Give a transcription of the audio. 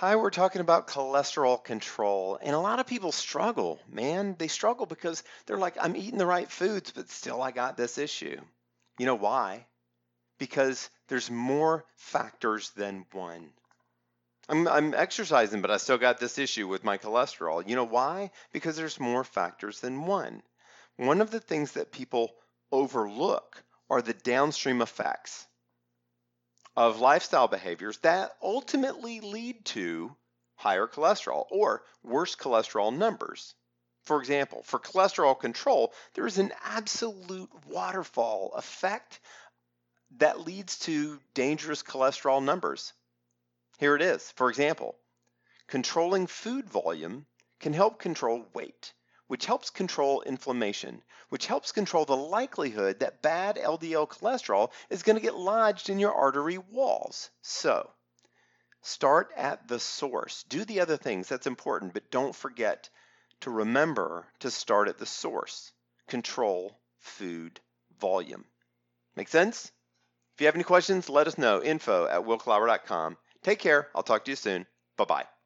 Hi, we're talking about cholesterol control, and a lot of people struggle, man. They struggle because they're like, I'm eating the right foods, but still I got this issue. You know why? Because there's more factors than one. I'm exercising, but I still got this issue with my cholesterol. You know why? Because there's more factors than one. One of the things that people overlook are the downstream effects of lifestyle behaviors that ultimately lead to higher cholesterol or worse cholesterol numbers. For example, for cholesterol control, there is an absolute waterfall effect that leads to dangerous cholesterol numbers. Here it is. For example, controlling food volume can help control weight, which helps control inflammation, which helps control the likelihood that bad LDL cholesterol is going to get lodged in your artery walls. So, start at the source. Do the other things, that's important, but don't forget to remember to start at the source. Control food volume. Make sense? If you have any questions, let us know. Info@willclower.com. Take care. I'll talk to you soon. Bye-bye.